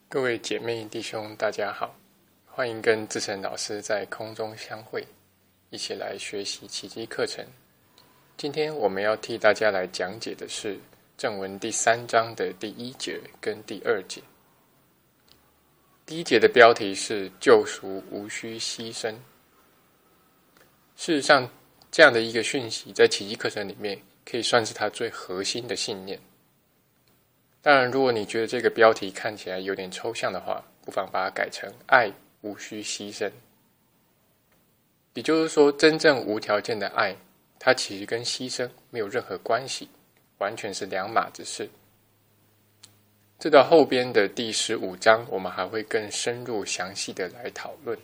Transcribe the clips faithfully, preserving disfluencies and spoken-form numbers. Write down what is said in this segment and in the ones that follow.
各位姐妹弟兄大家好，欢迎跟志成老师在空中相会，一起来学习奇迹课程。今天我们要替大家来讲解的是正文第三章的第一节跟第二节。第一节的标题是救赎无需牺牲。事实上，这样的一个讯息在奇迹课程里面可以算是它最核心的信念。当然，如果你觉得这个标题看起来有点抽象的话，不妨把它改成爱无需牺牲。也就是说，真正无条件的爱，它其实跟牺牲没有任何关系，完全是两码子事。这到后边的第十五章，我们还会更深入详细的来讨论。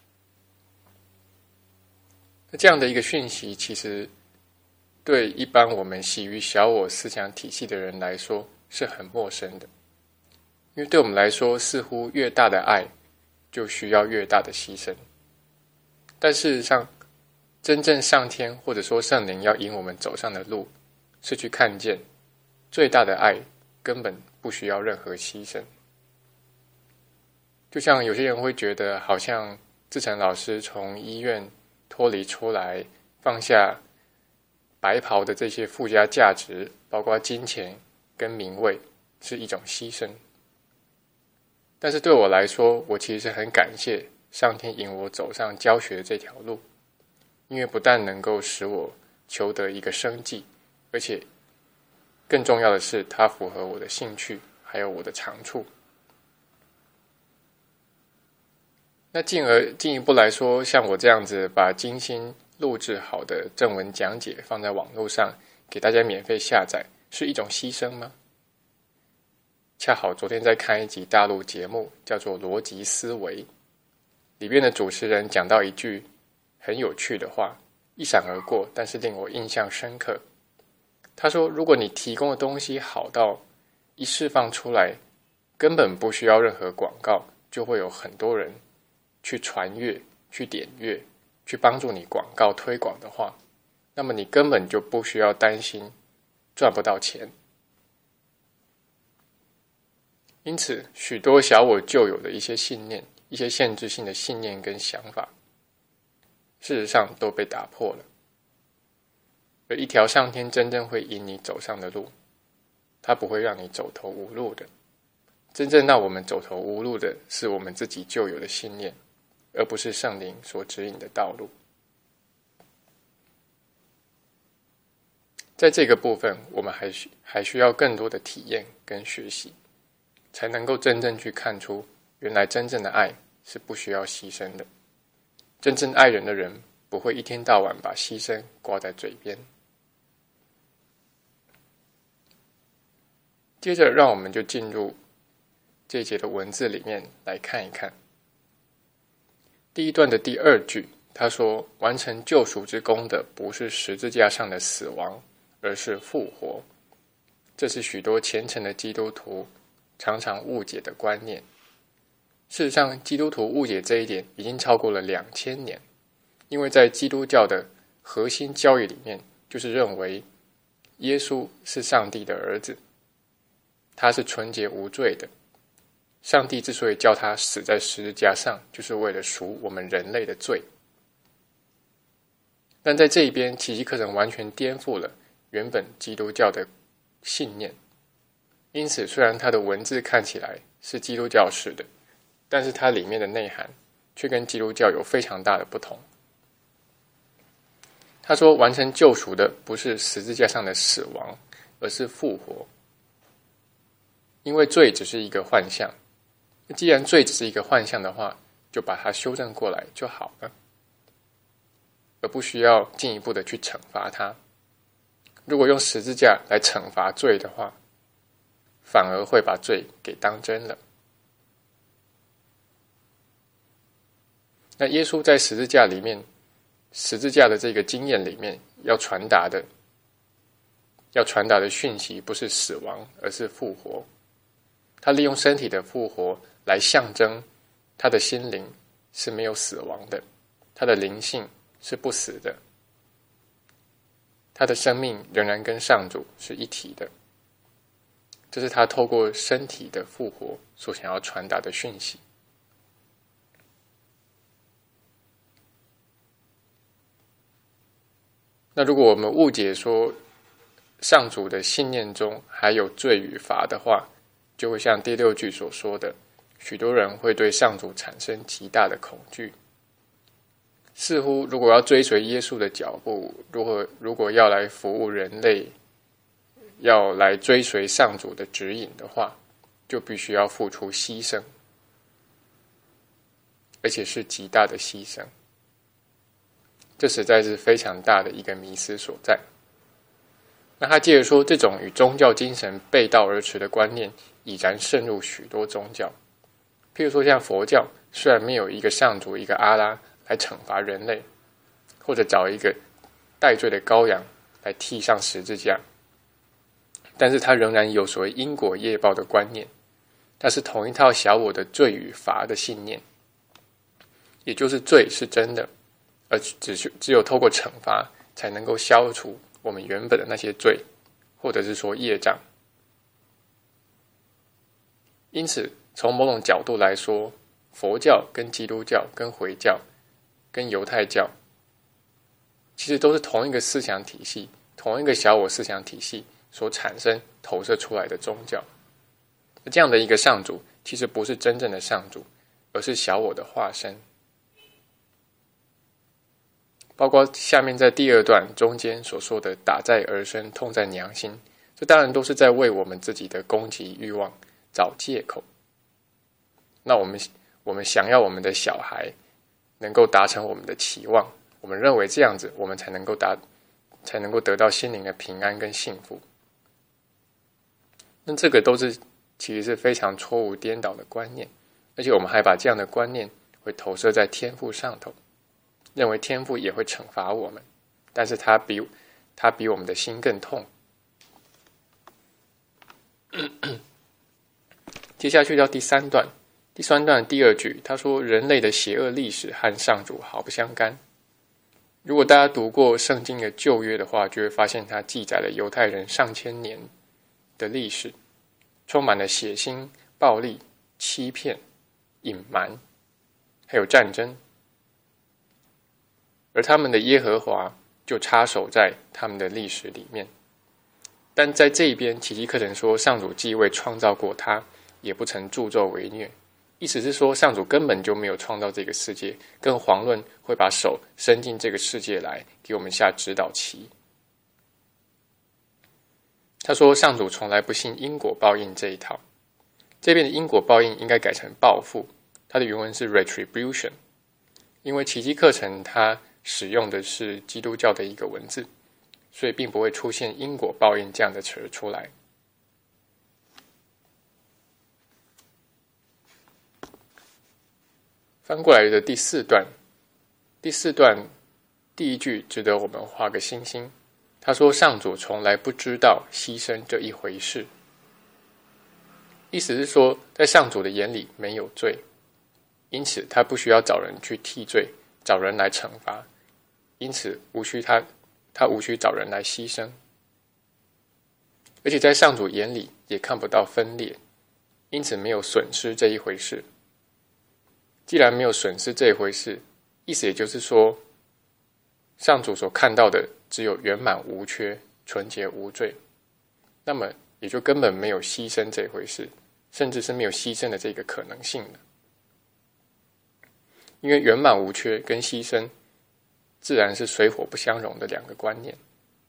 那这样的一个讯息，其实对一般我们习于小我思想体系的人来说是很陌生的，因为对我们来说，似乎越大的爱就需要越大的牺牲。但事实上，真正上天或者说圣灵要引我们走上的路，是去看见最大的爱根本不需要任何牺牲。就像有些人会觉得，好像志成老师从医院脱离出来，放下白袍的这些附加价值，包括金钱跟名位，是一种牺牲。但是对我来说，我其实是很感谢上天引我走上教学的这条路，因为不但能够使我求得一个生计，而且更重要的是，它符合我的兴趣，还有我的长处。那进而进一步来说，像我这样子把精心录制好的正文讲解放在网络上，给大家免费下载，是一种牺牲吗？恰好昨天在看一集大陆节目，叫做《逻辑思维》，里面的主持人讲到一句很有趣的话，一闪而过，但是令我印象深刻。他说，如果你提供的东西好到一释放出来，根本不需要任何广告，就会有很多人去传阅、去点阅、去帮助你广告推广的话，那么你根本就不需要担心赚不到钱。因此，许多小我旧有的一些信念、一些限制性的信念跟想法，事实上都被打破了。而一条上天真正会引你走上的路，它不会让你走投无路的。真正让我们走投无路的是我们自己旧有的信念，而不是圣灵所指引的道路。在这个部分，我们还需还需要更多的体验跟学习，才能够真正去看出，原来真正的爱是不需要牺牲的。真正爱人的人，不会一天到晚把牺牲挂在嘴边。接着，让我们就进入这一节的文字里面来看一看。第一段的第二句，他说：“完成救赎之功的，不是十字架上的死亡，而是复活。”这是许多虔诚的基督徒常常误解的观念。事实上，基督徒误解这一点已经超过了两千年，因为在基督教的核心教义里面，就是认为耶稣是上帝的儿子，他是纯洁无罪的。上帝之所以叫他死在十字架上，就是为了赎我们人类的罪。但在这一边，奇迹课程完全颠覆了原本基督教的信念。因此，虽然它的文字看起来是基督教式的，但是它里面的内涵却跟基督教有非常大的不同。他说，完成救赎的不是十字架上的死亡，而是复活。因为罪只是一个幻象，既然罪只是一个幻象的话，就把它修正过来就好了，而不需要进一步的去惩罚它。如果用十字架来惩罚罪的话，反而会把罪给当真了。那耶稣在十字架里面，十字架的这个经验里面要传达的，要传达的讯息不是死亡，而是复活。他利用身体的复活来象征他的心灵是没有死亡的，他的灵性是不死的，他的生命仍然跟上主是一体的。 这是他透过身体的复活所想要传达的讯息。那如果我们误解说上主的信念中还有罪与罚的话，就会像第六句所说的，许多人会对上主产生极大的恐惧。似乎如果要追随耶稣的脚步，如果如果要来服务人类，要来追随上主的指引的话，就必须要付出牺牲，而且是极大的牺牲。这实在是非常大的一个迷思所在。那他接着说，这种与宗教精神背道而驰的观念已然渗入许多宗教。譬如说像佛教，虽然没有一个上主一个阿拉来惩罚人类，或者找一个代罪的羔羊来替上十字架，但是它仍然有所谓因果业报的观念，它是同一套小我的罪与罚的信念，也就是罪是真的，而只只有透过惩罚才能够消除我们原本的那些罪，或者是说业障。因此从某种角度来说，佛教跟基督教跟回教跟犹太教其实都是同一个思想体系，同一个小我思想体系所产生投射出来的宗教。这样的一个上主其实不是真正的上主，而是小我的化身。包括下面在第二段中间所说的打在儿身痛在娘心，这当然都是在为我们自己的攻击欲望找借口。那我们我们想要我们的小孩能够达成我们的期望，我们认为这样子我们才能够达才能够得到心灵的平安跟幸福。那这个都是其实是非常错误颠倒的观念，而且我们还把这样的观念会投射在天父上头，认为天父也会惩罚我们，但是他比他比我们的心更痛。接下去到第三段，第三段第二句，他说人类的邪恶历史和上主毫不相干。如果大家读过圣经的旧约的话，就会发现它记载了犹太人上千年的历史，充满了血腥、暴力、欺骗、隐瞒，还有战争。而他们的耶和华就插手在他们的历史里面。但在这一边，奇迹课程说，上主既未创造过他，也不曾助纣为虐。意思是说，上主根本就没有创造这个世界，更遑论会把手伸进这个世界来给我们下指导棋。他说，上主从来不信因果报应这一套。这边的因果报应应该改成报复，它的原文是 retribution， 因为奇迹课程它使用的是基督教的一个文字，所以并不会出现因果报应这样的词出来。翻过来的第四段，第四段第一句值得我们画个星星。他说，上主从来不知道牺牲这一回事。意思是说，在上主的眼里没有罪，因此他不需要找人去替罪，找人来惩罚，因此无需他他无需找人来牺牲。而且在上主眼里也看不到分裂，因此没有损失这一回事。既然没有损失这一回事，意思也就是说，上主所看到的只有圆满无缺、纯洁无罪，那么也就根本没有牺牲这一回事，甚至是没有牺牲的这个可能性了。因为圆满无缺跟牺牲自然是水火不相容的两个观念。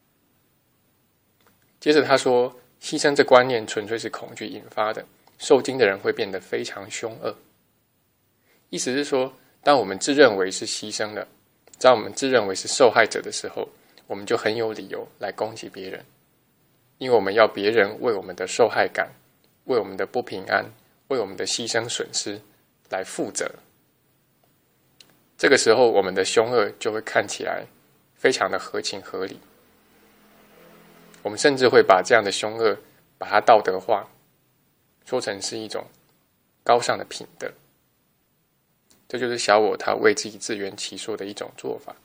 接着他说，牺牲这观念纯粹是恐惧引发的，受惊的人会变得非常凶恶。意思是说，当我们自认为是牺牲了，当我们自认为是受害者的时候，我们就很有理由来攻击别人，因为我们要别人为我们的受害感、为我们的不平安、为我们的牺牲损失来负责。这个时候，我们的凶恶就会看起来非常的合情合理。我们甚至会把这样的凶恶把它道德化，说成是一种高尚的品德。这就是小我他为自己自圆其说的一种做法。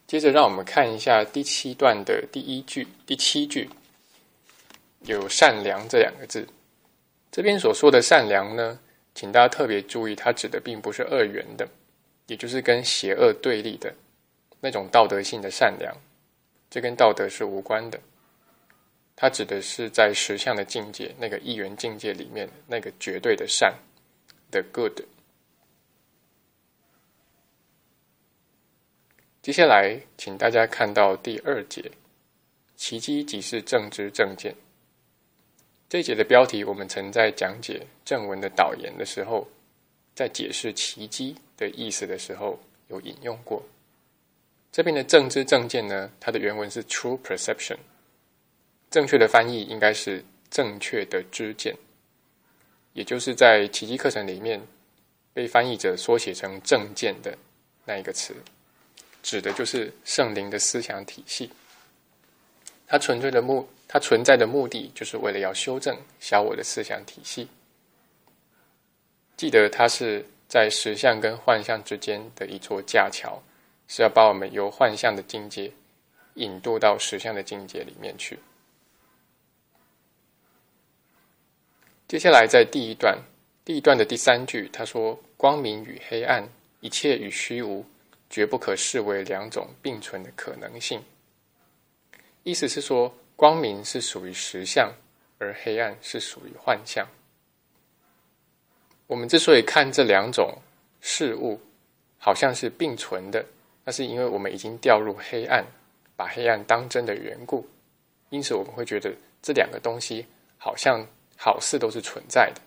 接着让我们看一下第七段的第一句、第七句，有善良这两个字。这边所说的善良呢，请大家特别注意，它指的并不是二元的，也就是跟邪恶对立的那种道德性的善良，这跟道德是无关的。它指的是在实相的境界，那个一元境界里面那个绝对的善的 good。接下来请大家看到第二节，奇迹即是正知正见。这一节的标题我们曾在讲解正文的导言的时候，在解释奇迹的意思的时候有引用过。这边的正知正见呢，它的原文是 true perception， 正确的翻译应该是正确的知见，也就是在奇迹课程里面被翻译者缩写成正见的那一个词，指的就是圣灵的思想体系。它纯粹的目，它存在的目的，就是为了要修正小我的思想体系。记得它是在实相跟幻象之间的一座架桥，是要把我们由幻象的境界引渡到实相的境界里面去。接下来在第一段，第一段的第三句，他说：光明与黑暗，一切与虚无，绝不可视为两种并存的可能性。意思是说，光明是属于实相，而黑暗是属于幻象。我们之所以看这两种事物好像是并存的，那是因为我们已经掉入黑暗，把黑暗当真的缘故，因此我们会觉得这两个东西好像好似都是存在的。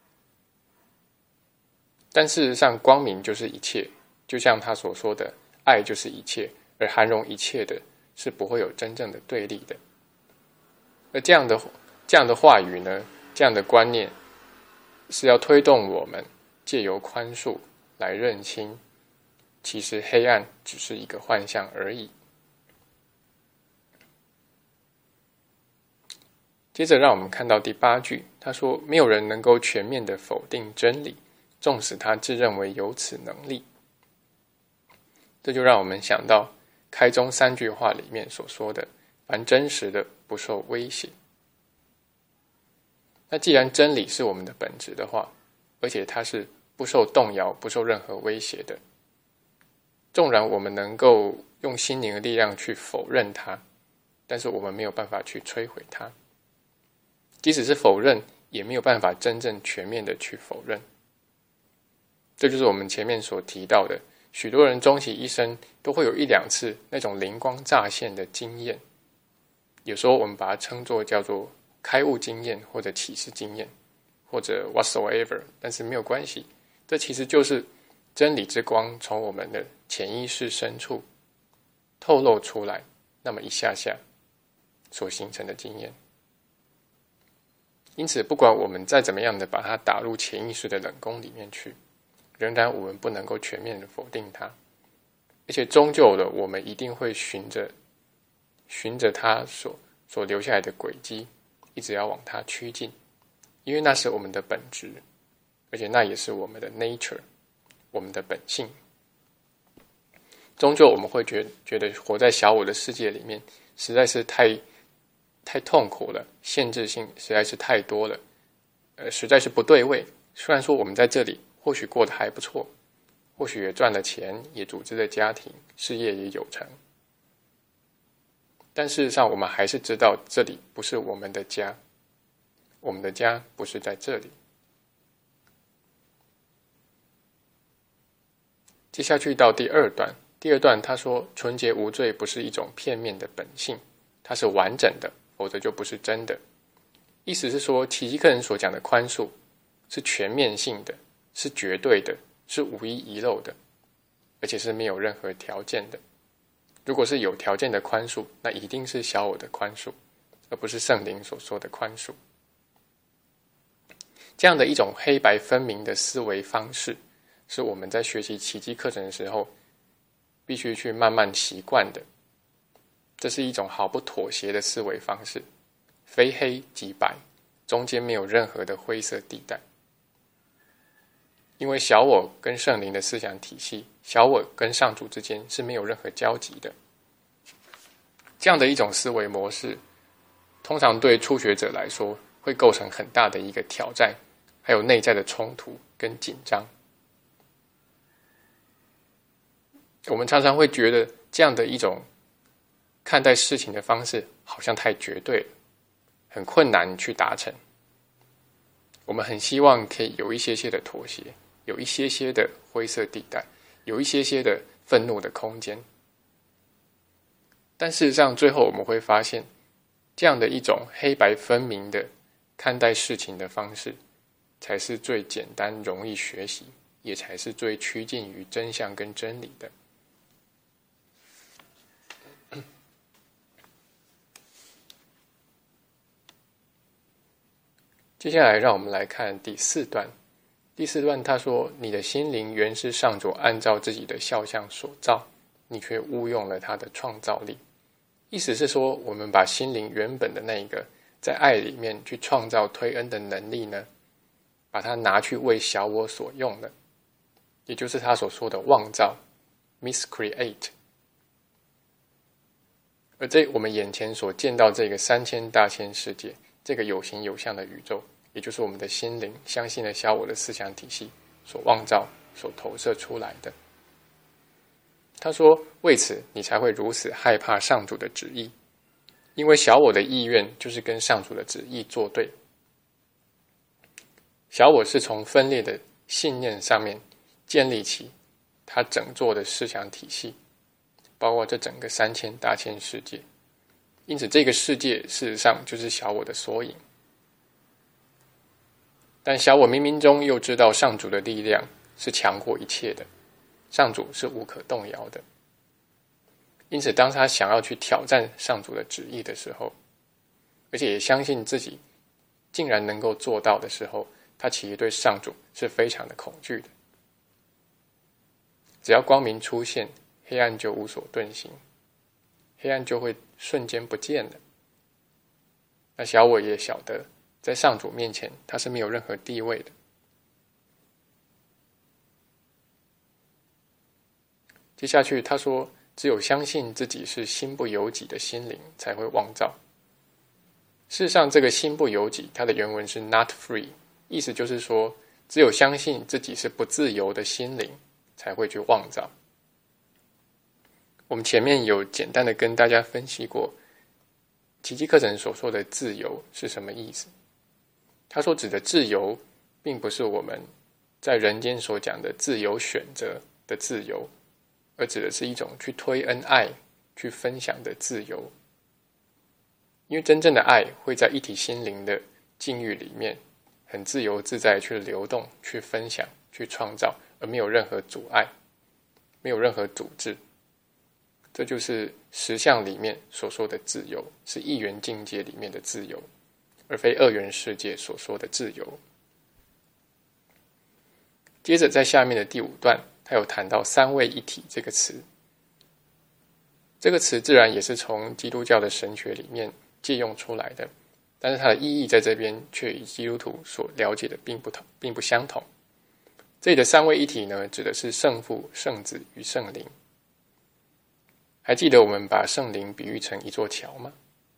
但事实上，光明就是一切，就像他所说的，爱就是一切，而涵容一切的是不会有真正的对立的。而这样的这样的话语呢，这样的观念是要推动我们借由宽恕来认清，其实黑暗只是一个幻象而已。接着让我们看到第八句，他说：没有人能够全面的否定真理，纵使他自认为有此能力。这就让我们想到开宗三句话里面所说的，凡真实的不受威胁。那既然真理是我们的本质的话，而且它是不受动摇、不受任何威胁的，纵然我们能够用心灵的力量去否认它，但是我们没有办法去摧毁它。即使是否认，也没有办法真正全面的去否认。这就是我们前面所提到的，许多人终其一生都会有一两次那种灵光乍现的经验，有时候我们把它称作叫做开悟经验，或者启示经验，或者 whatsoever， 但是没有关系，这其实就是真理之光从我们的潜意识深处透露出来，那么一下下所形成的经验。因此不管我们再怎么样的把它打入潜意识的冷宫里面去，仍然我们不能够全面的否定它，而且终究的我们一定会循着循着它所所留下来的轨迹，一直要往它趋近，因为那是我们的本质，而且那也是我们的 nature， 我们的本性。终究我们会觉觉得活在小我的世界里面实在是太太痛苦了，限制性实在是太多了，呃，实在是不对味。虽然说我们在这里或许过得还不错，或许也赚了钱，也组织了家庭，事业也有成，但事实上我们还是知道这里不是我们的家，我们的家不是在这里。接下去到第二段，第二段他说，纯洁无罪不是一种片面的本性，它是完整的，否则就不是真的。意思是说，奇迹课程所讲的宽恕是全面性的，是绝对的，是无一遗漏的，而且是没有任何条件的。如果是有条件的宽恕，那一定是小我的宽恕，而不是圣灵所说的宽恕。这样的一种黑白分明的思维方式，是我们在学习奇迹课程的时候必须去慢慢习惯的。这是一种毫不妥协的思维方式，非黑即白，中间没有任何的灰色地带。 因为小我跟圣灵的思想体系，小我跟上主之间是没有任何交集的。这样的一种思维模式，通常对初学者来说会构成很大的一个挑战，还有内在的冲突跟紧张。我们常常会觉得这样的一种看待事情的方式好像太绝对了，很困难去达成。我们很希望可以有一些些的妥协，有一些些的灰色地带，有一些些的愤怒的空间。但事实上最后我们会发现，这样的一种黑白分明的看待事情的方式，才是最简单容易学习，也才是最趋近于真相跟真理的。接下来让我们来看第四段。第四段他说，你的心灵原是上主按照自己的肖像所造，你却误用了他的创造力。意思是说，我们把心灵原本的那一个在爱里面去创造推恩的能力呢，把它拿去为小我所用了，也就是他所说的妄造 miscreate。 而这我们眼前所见到这个三千大千世界，这个有形有相的宇宙，也就是我们的心灵相信了小我的思想体系所妄造所投射出来的。他说，为此你才会如此害怕上主的旨意，因为小我的意愿就是跟上主的旨意作对。小我是从分裂的信念上面建立起他整座的思想体系，包括这整个三千大千世界。因此这个世界事实上就是小我的缩影。但小我冥冥中又知道上主的力量是强过一切的，上主是无可动摇的。因此当他想要去挑战上主的旨意的时候，而且也相信自己竟然能够做到的时候，他其实对上主是非常的恐惧的。只要光明出现，黑暗就无所遁形，黑暗就会瞬间不见了。那小我也晓得，在上主面前他是没有任何地位的。接下去他说，只有相信自己是心不由己的心灵才会妄造。事实上这个心不由己，它的原文是 not free， 意思就是说，只有相信自己是不自由的心灵才会去妄造。我们前面有简单的跟大家分析过奇迹课程所说的自由是什么意思。他所指的自由并不是我们在人间所讲的自由选择的自由，而指的是一种去推恩爱去分享的自由。因为真正的爱会在一体心灵的境遇里面很自由自在去流动，去分享，去创造，而没有任何阻碍，没有任何阻滞。这就是实相里面所说的自由，是一元境界里面的自由，而非二元世界所说的自由。接着在下面的第五段，他有谈到三位一体这个词。这个词自然也是从基督教的神学里面借用出来的，但是它的意义在这边却与基督徒所了解的并不同，并不相同。这里的三位一体呢，指的是圣父、圣子与圣灵。还记得我们把圣灵比喻成一座桥吗？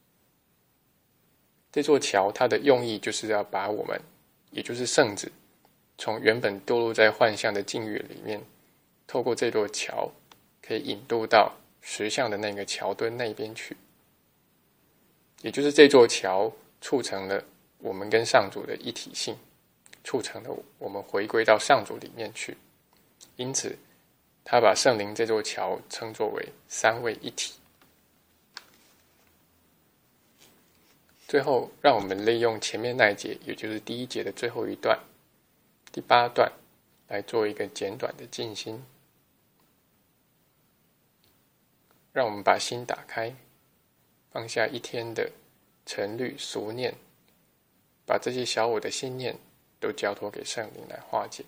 这座桥它的用意就是要把我们，也就是圣子，从原本堕入在幻象的境遇里面，透过这座桥可以引渡到实相的那个桥墩那边去。也就是这座桥促成了我们跟上主的一体性，促成了我们回归到上主里面去。因此他把圣灵这座桥称作为三位一体。最后让我们利用前面那一节，也就是第一节的最后一段，第八段，来做一个简短的静心。让我们把心打开，放下一天的尘虑俗念，把这些小我的心念都交托给圣灵来化解。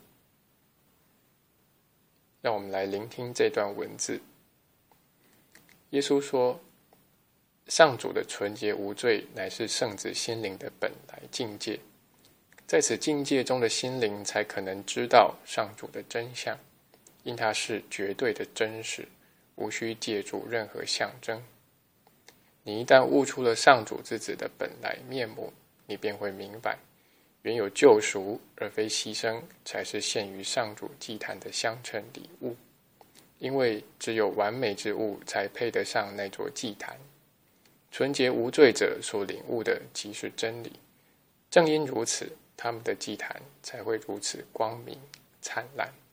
让我们来聆听这段文字。耶稣说，上主的纯洁无罪乃是圣子心灵的本来境界， 在此境界中的心灵才可能知道上主的真相，因它是绝对的真实，无需借助任何象征。你一旦悟出了上主之子的本来面目，你便会明白，原有救赎而非牺牲，才是献于上主祭坛的香称礼物。因为只有完美之物才配得上那座祭坛，纯洁无罪者所领悟的即是真理。正因如此，他们的祭坛才会如此光明灿烂。